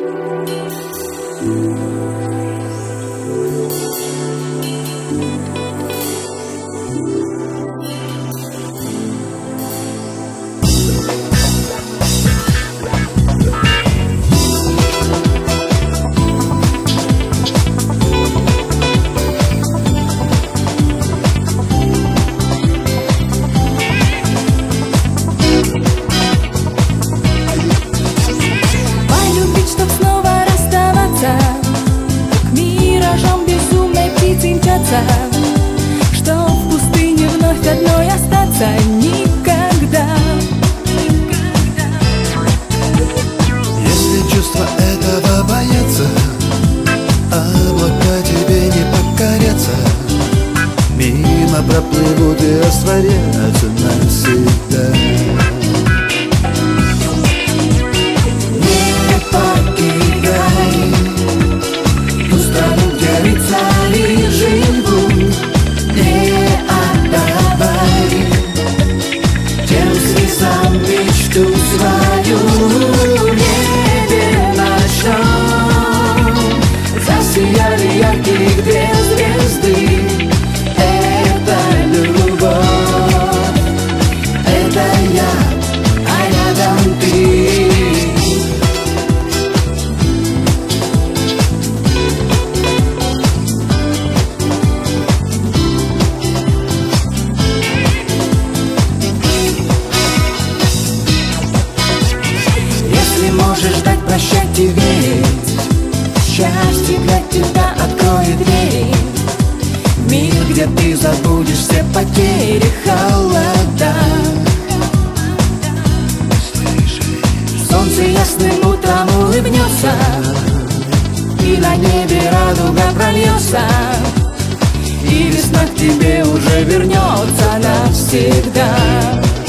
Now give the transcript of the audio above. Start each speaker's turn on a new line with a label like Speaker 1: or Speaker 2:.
Speaker 1: Что в пустыне вновь одной остаться никогда.
Speaker 2: Если чувство этого боятся, облака тебе не покорятся, мимо проплывут и растворятся навсегда. Не покидай ту страну, где рыцари живут. Не отдавай тем слезам мечту свою. В небе ночном засияли ярких две звезды. Это любовь, это я, а рядом ты. Можешь ждать, прощать и верить, счастье для тебя откроет дверь. Мир, где ты забудешь все потери, холода. Солнце ясным утром улыбнется, и на небе радуга прольется, и весна к тебе уже вернется навсегда.